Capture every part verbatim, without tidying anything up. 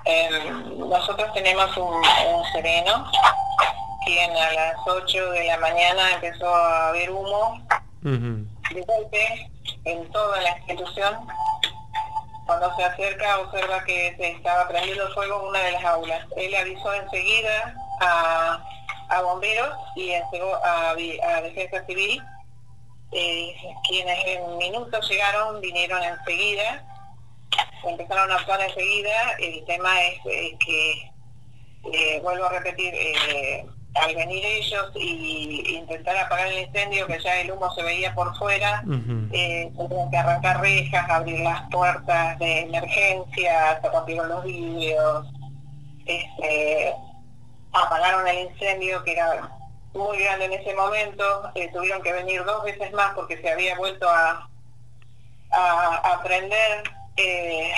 Eh, nosotros tenemos un, un sereno, quien a las ocho de la mañana empezó a ver humo uh-huh. de golpe en toda la institución. Cuando se acerca observa que se estaba prendiendo fuego en una de las aulas. Él avisó enseguida a, a bomberos y entregó a, a Defensa Civil, eh, quienes en minutos llegaron, vinieron enseguida, empezaron a actuar enseguida. El tema es eh, que, eh, vuelvo a repetir, eh, al venir ellos y intentar apagar el incendio, que ya el humo se veía por fuera, uh-huh. eh, tuvieron que arrancar rejas, abrir las puertas de emergencia, se rompieron los vidrios, este, apagaron el incendio, que era muy grande en ese momento. Eh, tuvieron que venir dos veces más porque se había vuelto a, a, a prender, eh,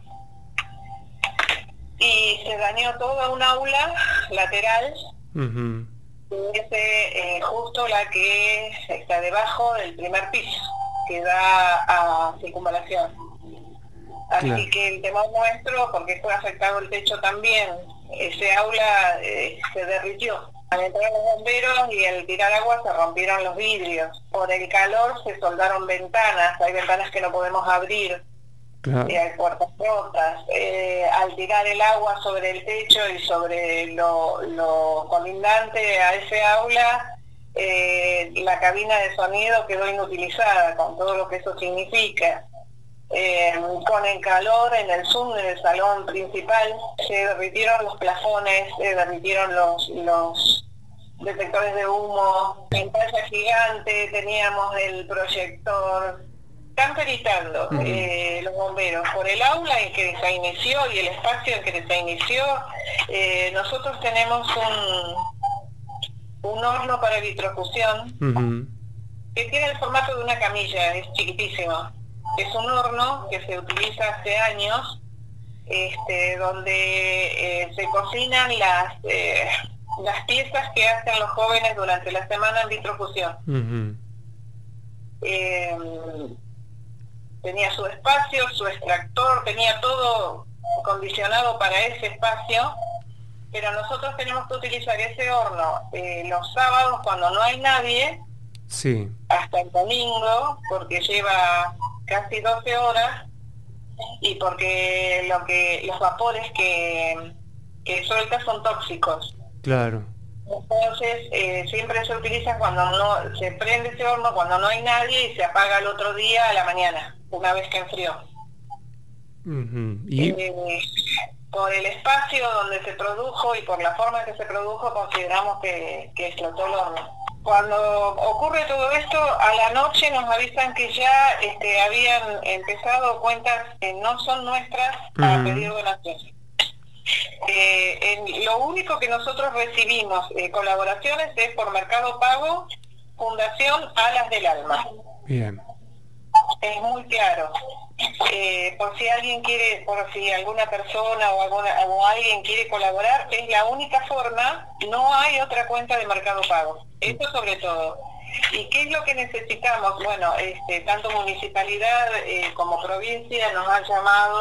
y se dañó toda un aula lateral. Uh-huh. Ese, eh, justo la que está debajo del primer piso, que da a circunvalación. Así claro. que el temor nuestro, porque fue afectado el techo también, ese aula eh, se derritió. Al entrar los bomberos y al tirar agua se rompieron los vidrios. Por el calor se soldaron ventanas, hay ventanas que no podemos abrir. Claro. Y hay puertas rotas. Eh, al tirar el agua sobre el techo y sobre lo, lo colindante a ese aula, eh, la cabina de sonido quedó inutilizada, con todo lo que eso significa. Eh, con el calor en el Zoom, en el salón principal, se derritieron los plafones, se derritieron los, los detectores de humo, pantalla gigante, teníamos el proyector. Están peritando uh-huh. eh, los bomberos por el aula en que se inició y el espacio en que se inició. Eh, nosotros tenemos un, un horno para vitrofusión uh-huh. que tiene el formato de una camilla, es chiquitísimo. Es un horno que se utiliza hace años, este, donde eh, se cocinan las eh, las piezas que hacen los jóvenes durante la semana en vitrofusión. Uh-huh. Eh, tenía su espacio, su extractor, tenía todo condicionado para ese espacio, pero nosotros tenemos que utilizar ese horno eh, los sábados cuando no hay nadie, sí. hasta el domingo, porque lleva casi doce horas y porque lo que los vapores que, que suelta son tóxicos. Claro. Entonces eh, siempre se utiliza cuando no se prende ese horno, cuando no hay nadie, y se apaga el otro día a la mañana, una vez que enfrió. Uh-huh. ¿Y? Eh, por el espacio donde se produjo y por la forma en que se produjo, consideramos que, que explotó el horno. Cuando ocurre todo esto, a la noche nos avisan que ya este, habían empezado cuentas que no son nuestras a uh-huh. pedir donaciones. Eh, en, lo único que nosotros recibimos eh, colaboraciones es por Mercado Pago, Fundación Alas del Alma. Bien. Es muy claro. Eh, por si alguien quiere, por si alguna persona o, alguna, o alguien quiere colaborar, es la única forma, no hay otra cuenta de Mercado Pago. Eso sobre todo. ¿Y qué es lo que necesitamos? Bueno, este, tanto municipalidad eh, como provincia nos han llamado.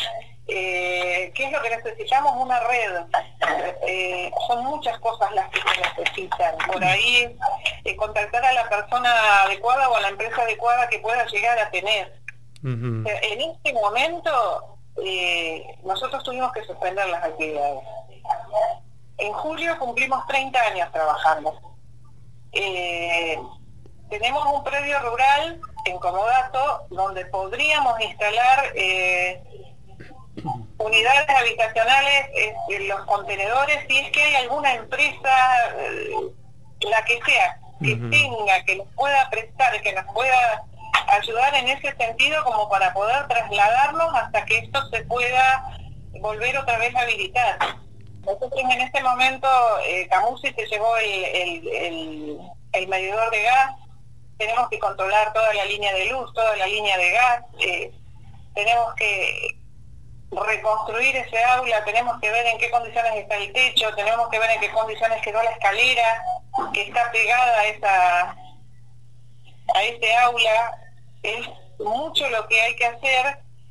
Eh, ¿Qué es lo que necesitamos? Una red. Eh, son muchas cosas las que se necesitan. Por ahí, eh, contactar a la persona adecuada o a la empresa adecuada que pueda llegar a tener. Uh-huh. En este momento, eh, nosotros tuvimos que suspender las actividades. En julio cumplimos treinta años trabajando. Eh, tenemos un predio rural en Comodato donde podríamos instalar eh, unidades habitacionales, eh, los contenedores, si es que hay alguna empresa, eh, la que sea, que uh-huh. tenga, que nos pueda prestar, que nos pueda ayudar en ese sentido, como para poder trasladarnos hasta que esto se pueda volver otra vez a habilitar. Nosotros en este momento, eh, Camusi se llevó el, el, el, el medidor de gas, tenemos que controlar toda la línea de luz, toda la línea de gas, eh, tenemos que reconstruir ese aula, tenemos que ver en qué condiciones está el techo, tenemos que ver en qué condiciones quedó la escalera que está pegada a esa a ese aula. Es mucho lo que hay que hacer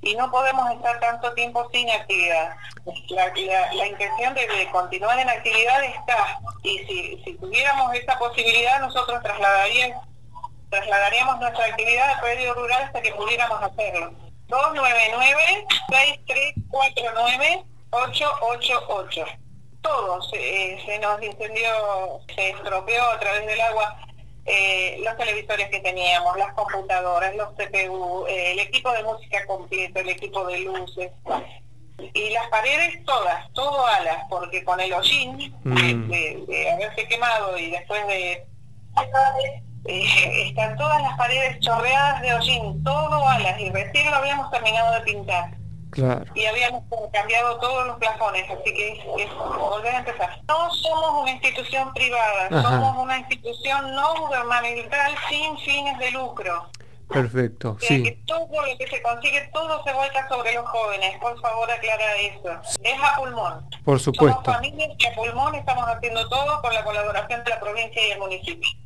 y no podemos estar tanto tiempo sin actividad. La, la, la intención de, de continuar en actividad está, y si, si tuviéramos esa posibilidad, nosotros trasladaríamos, trasladaríamos nuestra actividad al predio rural hasta que pudiéramos hacerlo. dos nueve nueve, seis tres cuatro nueve, ocho ocho ocho. Todo se, eh, se nos incendió, se estropeó a través del agua. Eh, los televisores que teníamos, las computadoras, los C P U, eh, el equipo de música completo, el equipo de luces y las paredes todas, todo alas, porque con el hollín mm. de, de, de haberse quemado y después de eh, están todas las paredes chorreadas de hollín, todo alas, y recién lo habíamos terminado de pintar. Claro. Y habíamos cambiado todos los plafones, así que es, es volver a empezar. No somos una institución privada, Ajá. somos una institución no gubernamental sin fines de lucro. Perfecto, o sea, sí. Que todo lo que se consigue, todo se vuelca sobre los jóvenes. Por favor, aclara eso. Es a pulmón. Por supuesto. Somos familias que a pulmón estamos haciendo todo con la colaboración de la provincia y el municipio.